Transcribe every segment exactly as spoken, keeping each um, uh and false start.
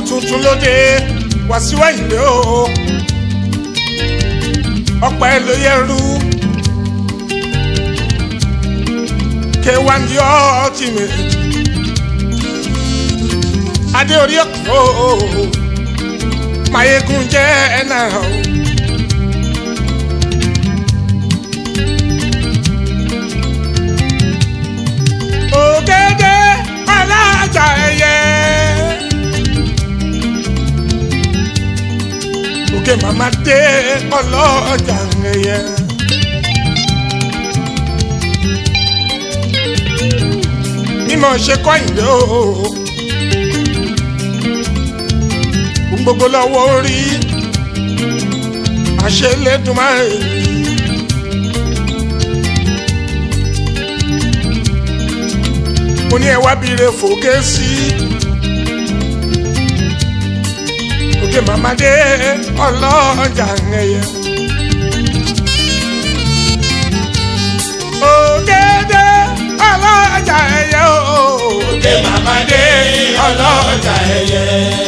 tuntun lóde Wasiu Ayinde o ọpẹ́ ló yẹrù K one the ultimate adé orí ọkọ mayegun jẹ ẹnà o. Ògèdè alájà ẹyẹ òkè màmá dé ọlọ́jà ẹyẹ. Mímọ̀ ṣe kọ́ Àyìndé o gbogbo lọ́wọ́ orí àṣẹlẹ́dùnmáà. Mo ní ẹ wá bire fòkè sí òkè màmá dé ọlọ́jà ẹyẹ. Ògèdè ọlọ́jà ẹyẹ o òkè màmá dé ọlọ́jà ẹyẹ.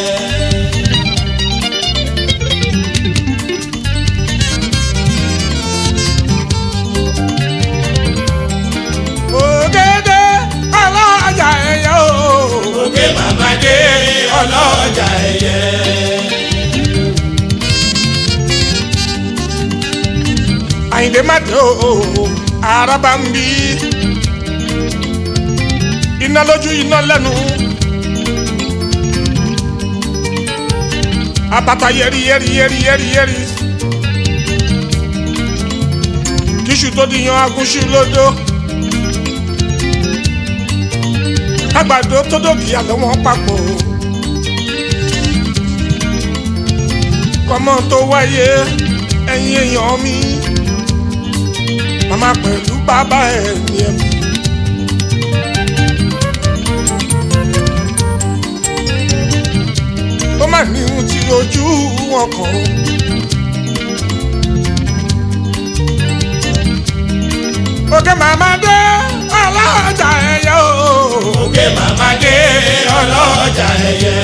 Ògèdè ọlọ́jà ẹyẹ o òkè màmá dé ọlọ́jà ẹyẹ. Àyìndé má dé o araba ń bí iná lójú iná lẹ́nu abata yẹri yẹri yẹri yẹri yẹri kíṣù tó di yan agúnṣu lódó àgbàdo tó dòkì àlọ́ wọn papọ̀ kọ́mọ tó wáyé ẹ̀yin èèyàn mi màmá pẹ̀lú bàbá ẹ̀ ní ẹ̀mí. ó mà ní ohun tí ojú wọn kàn. òkè màmá dé ọlọ́jà ẹyẹ o òkè màmá dé ọlọ́jà ẹyẹ.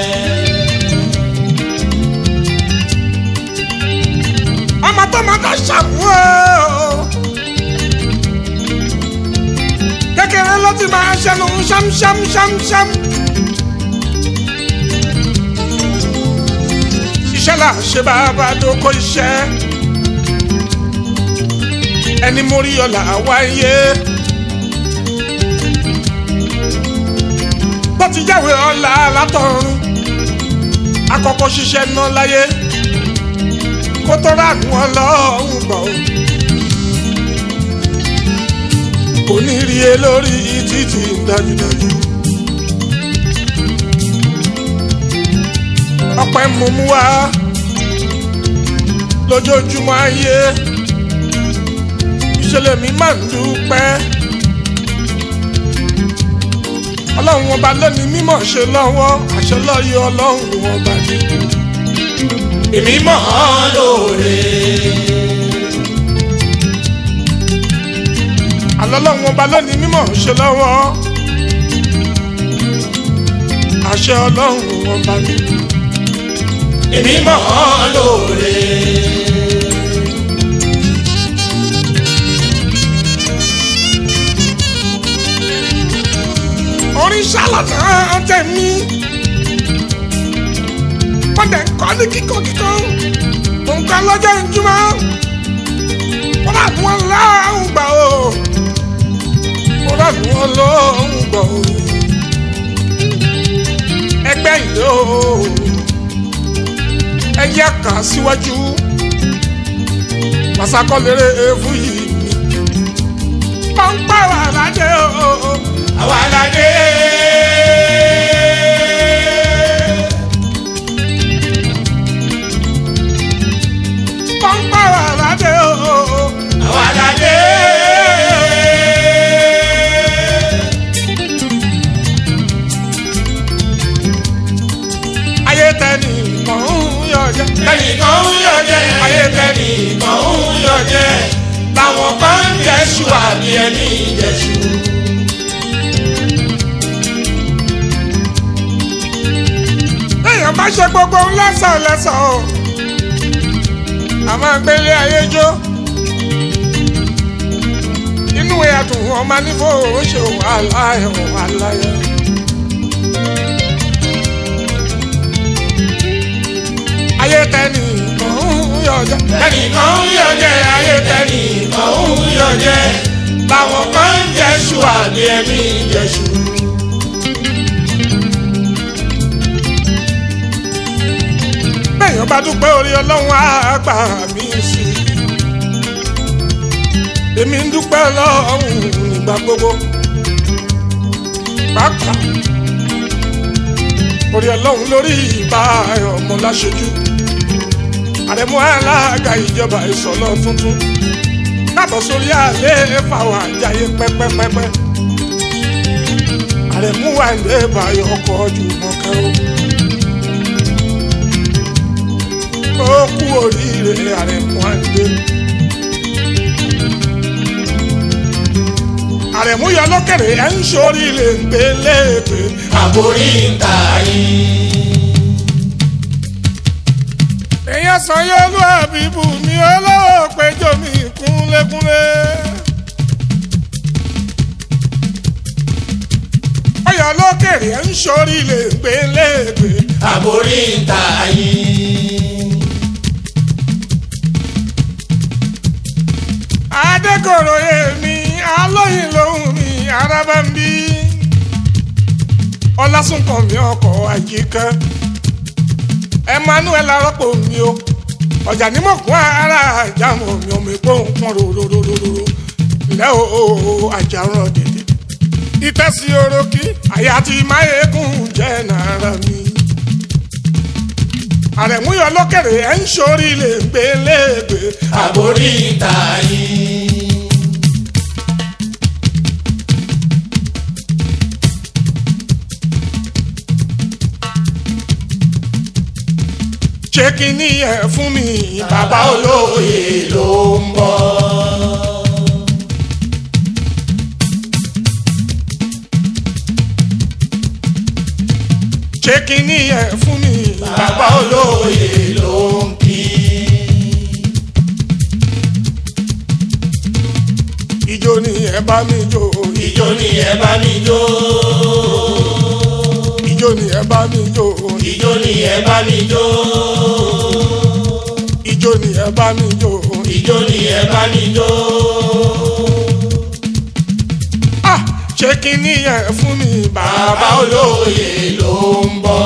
ọmọ tó máa ká ṣàmú o kékeré ló ti máa ṣẹnu ṣámṣámṣámṣám. iṣẹ́ là ṣe bàbá dóko iṣẹ́ ẹni mórí ọ̀la wáyé bó ti jáwé ọ̀la látọ̀run àkọ́kọ́ ṣiṣẹ́ náà láyé kó tó ránú ọlọ́run gbọ́ kò ní rí e lórí títì dájúdájú. ọpẹ́ mú mú wá lójoojúmọ́ ayé ìṣẹ̀lẹ̀ mi máa ń dúpẹ́ ọlọ́run ọba lónìí mímọ̀ ṣe lọ́wọ́ àṣẹ lọ́yọ̀ ọlọ́run ọba ní. èmi mọ̀ ọ́ lóore. àlọ́lọ́run ọba lónìí mímọ̀ ṣe lọ́wọ́ àṣẹ ọlọ́run ọba ní. èmi mọ̀ ọ́ lóore. orin ṣàlànà tẹ̀mí wọ́n dẹ̀ ń kọ́ ní kíkọ́ kíkọ́ nǹkan lọ́jọ́ ìjùmọ̀ wọ́n rà ní wọn lọ́hùn gbà ó wọ́n rà ní wọn lọ́hùn gbà ó ẹgbẹ́ ìlú ẹ̀yẹ kà síwájú pàṣàkọ́lérè ewu yìí pọ́ńpá wà ládé o àwa ládé. pọ́ńpá wà ládé o àwa ládé. ayé tẹ́ni kan ń yọ jẹ́. tẹ́ni kan ń yọ jẹ́. ayé tẹ́ni kan ń yọ jẹ́. làwọn kan ń jẹ́sù àbí ẹni jẹ́sù. bẹ́ẹ̀yàn bá ṣe gbogbo lẹ́sọ̀lẹ́sọ̀ o a máa gbélé ayé jó inú ẹ̀dùn ọmọ nífò ó ṣe wàhálà ẹ̀ wàhálà ẹ̀. ayé tẹ́ni kan ń yọjẹ́ tẹ́ni kan ń yọjẹ́ ayé tẹ́ni kan ń yọjẹ́ làwọn kan ń jẹ́ṣu àbí ẹ̀mí jẹ́ṣu. bẹ́ẹ̀yàn bá dúpẹ́ orí ọlọ́run á gbà mí sí i èmi ń dúpẹ́ ọlọ́run nígbà gbogbo pàápàá orí ọlọ́run lórí ìbá ọmọ láṣojú àrẹ̀mú alága ìjọba ìsọ̀lọ́ tuntun káàbọ̀ sórí àlẹ́ fàwọn àjàyè pẹ́pẹ́pẹ́pẹ́ àrẹ̀mú wà ní ìbáyọ̀ ọkọ̀ ọdún mọ́kẹ́ o ó kú oríire àrẹ̀mú àndé àrẹ̀mú yọ lókèrè ẹ̀ ń sórí lè ń gbé léèpé àbórí ń ta yín. èèyàn sàn yóò lú àbíbù mi olówó péjọ mi kúnlékúnlé. ọyọ lókèrè ẹ̀ ń sórí lè ń gbé léèpé àbórí ń ta yín. adékòrò èmi alóyin lòun mi araba ń bí ọlásùnkàn mi ọkọ̀ àjíkẹ́ emmanuel arọ́pò mi o ọjà ní mọ̀kún ara àjàmọ̀ mi ọmọ ìpò nǹkan rororororo ilẹ̀ o àjàrán dèdè ìtẹ́sí orókì àyà tí máyégún jẹ́ nàárà mi àrẹ̀múyọ lókèrè ẹ̀ ń sórí lè gbé léègbé àbórí ń ta yín. ṣé kí ni ẹ fún mi bàbá olóye ló ń bọ̀. ṣé kí ni ẹ fún mi bàbá olóye ló ń kí. ijó ni ẹ bá mi jó ijó ni ẹ bá mi jó. ijó ni ẹ bá mi jó ijó ni ẹ bá mi jó. ijó ni ẹ bá mi jó ijó ni ẹ bá mi jó. ah ṣé kí ni ẹ fún mi bàbá olóye ló ń bọ̀.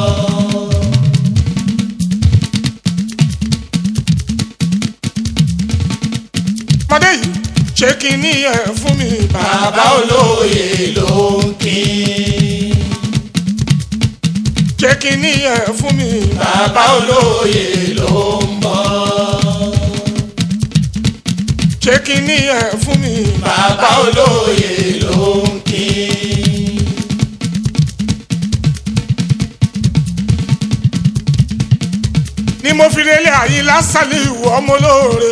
mọdé yìí ṣé kí ni ẹ fún mi bàbá olóye ló ń kí. ṣé kí ni ẹ fún mi bàbá olóye ló ń bọ̀. ṣé kí ni ẹ fún mi bàbá olóye ló ń kí. ni mo fi relé Àyìnlá Sàlíù ọmọ olóore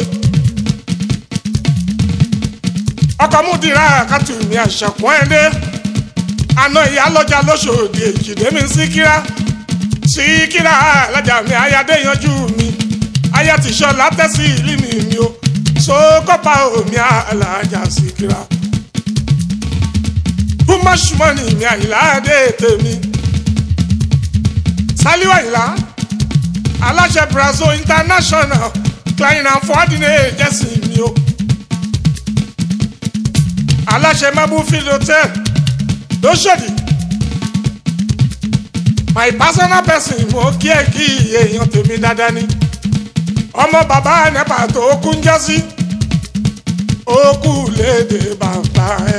ọkọ̀ múdìrá kàtù mi àṣàkùn ẹ̀dẹ́ àná ìyálọ́jà lóṣòdì èjìdé mi síkírá síkírá alájà mi ayáde yanjú mi ayá ti ṣọ́ látẹ́sí ìlú mi mi o sókọ́pà omi alájà síkírá búmọ́ṣùmọ́nì mi Àyìnlá dé tèmi Sàlíù Àyìnlá aláṣẹ Brazil international client and forwarding agency mi o aláṣẹ Mabufield hotel lóṣòdì my personal person mo kí ẹ kí èèyàn tèmi dáadáa ni ọmọ bàbá nepa tó kún jásí ó kú léde bàbá ẹ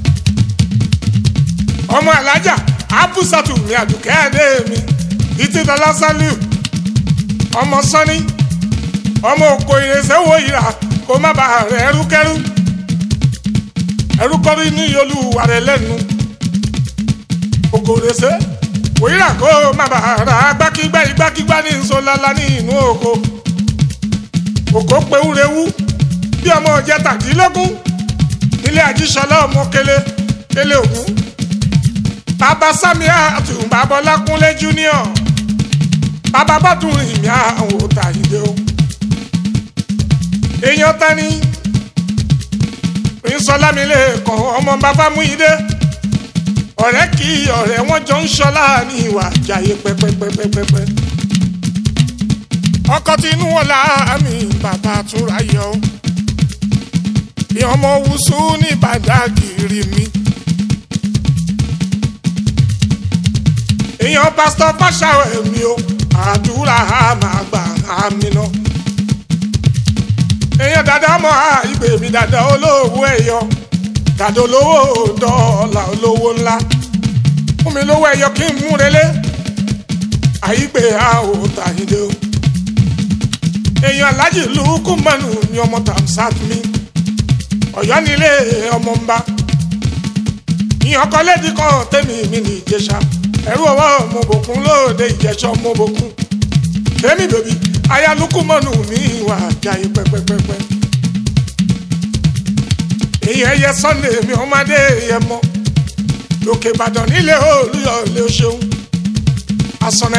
ọmọ alájà abúsàtù mi àdùkẹ́ ẹ̀dẹ́ mi títí dọ́là Sàlíù ọmọ sọ́ni ọmọ òkò ìrẹsẹ̀ wo ìrà kó má bàa rẹ̀ ẹrúkẹ́rú ẹrúkọ́rí ní olúwa rẹ̀ lẹ́nu òkò ìrẹsẹ̀ wo ìrà kó má bàa rà gbákígbá igbákígbá ní nsọ́lálá ní inú òkò òkò pewúrewú bí ọmọ ọjẹ́ tàdínlógún nílé àjíṣọlá ọmọ kele kele ògún bàbá Sàmíà àtùbàbọ́lá Kúnlé junior bàbá bọ́dún ìmí àwọn òtàyídé o èèyàn tani ìsọlámilé kan ọmọ bàbá Múyìdé ọ̀rẹ́ kí ọ̀rẹ́ wọn jọ ń ṣọlá ní ìwà àjàyè pẹpẹpẹpẹpẹ ọkọ tinú wọn láàmì bàbá túnra yọ bí ọmọ wùsù ní Bàdágìrì mi èèyàn pásítọ̀ Fáṣàwẹ̀ mi o àdúrà máa gbà àmì náà èèyàn dada mọ ìgbè mi dada olówó ẹyọ dada olówó dọ́là olówó ńlá fún mi lówó ẹyọ kí n mú relé àyígbé àwòtàyídé o èèyàn Aláàjì Lúkúmánù ni ọmọ Tamsat mi Ọ̀yọ́ nílé ọmọ ń bá ìyàn kan lédi kan tèmi mi ní Ìjẹ̀ṣà ẹrú ọwọ́ mo bòkun lóde Ìjẹ̀ṣà mo bòkun tèmi bèbí aya Lúkúmánù mi wà jáyé pẹpẹpẹpẹ ìyẹn yẹ Sunday mi ọmọdé yẹ mọ lókè Ìbàdàn nílé Olúyọ̀lé o ṣeun àsọnẹ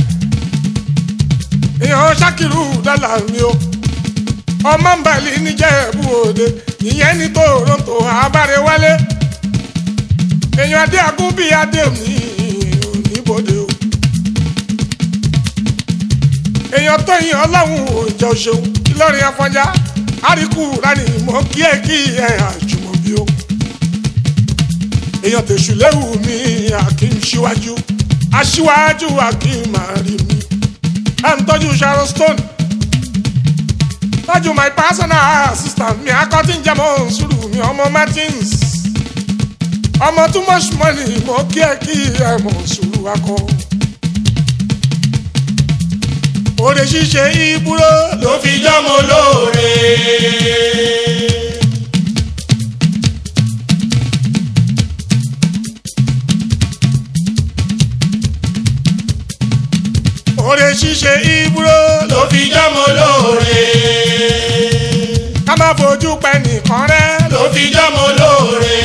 ìyẹn Ṣàkírù dálà mi o ọmọ ń balì níjẹ̀bú Òde ìyẹn ní Toronto Abárewálé èèyàn adé agúnbí adé mi níbodè o èèyàn tó yin Ọlọ́run òjò ṣeun Ìlọrin Afọnjá àríkù rani mọ kí ẹ kí ẹ àjùmọ̀bí o èèyàn tèṣù léwu mi Akeem Síwájú aṣíwájú Akeem àrí mi à ń tọ́jú Sharon Stone tọ́jú my personal assistant mi akọ́tí ń jẹ́mọ́ sùúrù mi ọmọ Martins ọmọ too much money mọ kí ẹ kí ẹ mọ̀ sùúrù akọ. Òde ṣíṣe ìbúrò ló fi jọ́mọ lóore. Òde ṣíṣe ìbúrò ló fi jọ́mọ lóore. ká má fojú pẹ́ nìkan rẹ́ ló fi jọ́mọ lóore.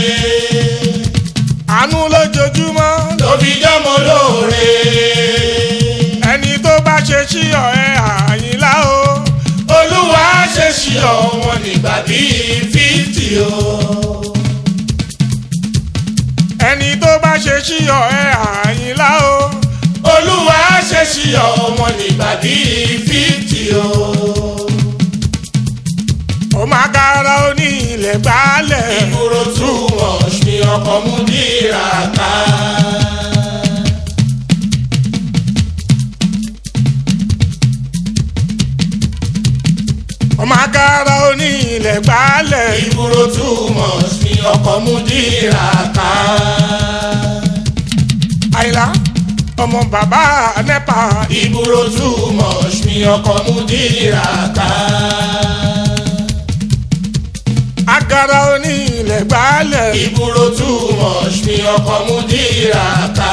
àánú lójoojúmọ́ ló fi jọ́mọ lóore. ẹni tó bá ṣe sí ọ̀rẹ́ Àyìnlá o Olúwa ṣe sí ọ̀wọ́n nígbà bíi fíftì o. ẹni tó bá ṣe sí ọ̀rẹ́ Àyìnlá o Olúwa ṣe sí ọ̀wọ́n nígbà bíi fíftì o. ó máa kára ó ní ilẹ̀ gbálẹ̀ ìgboro too much ni ọkọ̀ mú dìrà ká. ó máa kára ó ní ilẹ̀ gbálẹ̀ ìgboro too much ni ọkọ̀ mú dìrà ká. Àyìnlá ọmọ bàbá nẹ́pà ìgboro too much ni ọkọ̀ mú dìrà ká. agara ó ní ilẹ̀ gbálẹ̀ ìgboro too much ni ọkọ̀ mú dìrà ká.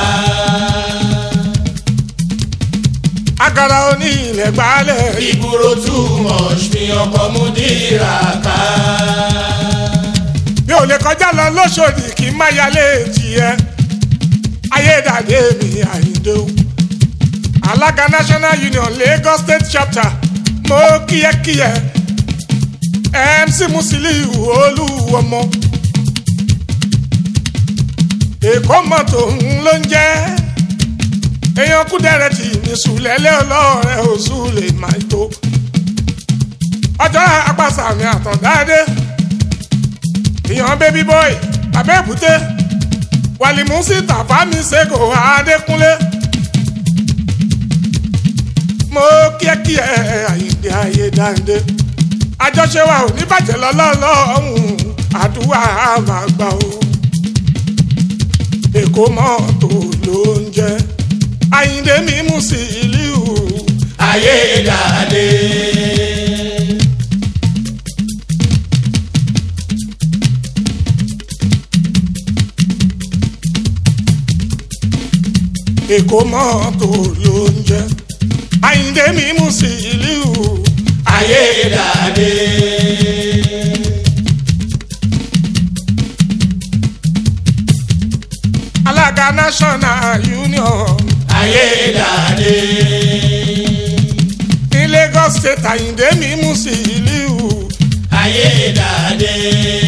agara ó ní ilẹ̀ gbálẹ̀ ìgboro too much ni ọkọ̀ mú dìrà ká. mi ò lè kọjá lọ lóṣòdì kí n má yálé tiẹ̀ ayédàdé mi Àyìndé o alága National Union Lagos State Chapter mo kíyẹ́kíyẹ́ M C Musiliu Olúọmọ Èkó mọ́tò ń ló ń jẹ́ èèyàn Kúdẹ̀rẹ̀ tì ní sùlẹ̀lẹ̀ ọlọ́rẹ̀ oṣù lè máa tó ọjọ́ apàṣàmì àtọ̀dáadé èèyàn baby boy Abẹ́òkúté Wàlímùsí Tàfámi Ṣẹ́gò Adékúnlé mo kíákíá Àyìndé Ayédándé àjọṣe wa ò ní bàjẹ́ lọ́lọ́lọ́hún àdúrà máa gbà ó Èkó mọ́tò ló ń jẹ́ Àyìndé mi Musiliu Ayédándé. Èkó mọ́tò ló ń jẹ́ Àyìndé mi Musiliu Ayédándé. alága National Union ayédáadé. ní Lagos State Àyìndé mi Musiliu ayédáadé.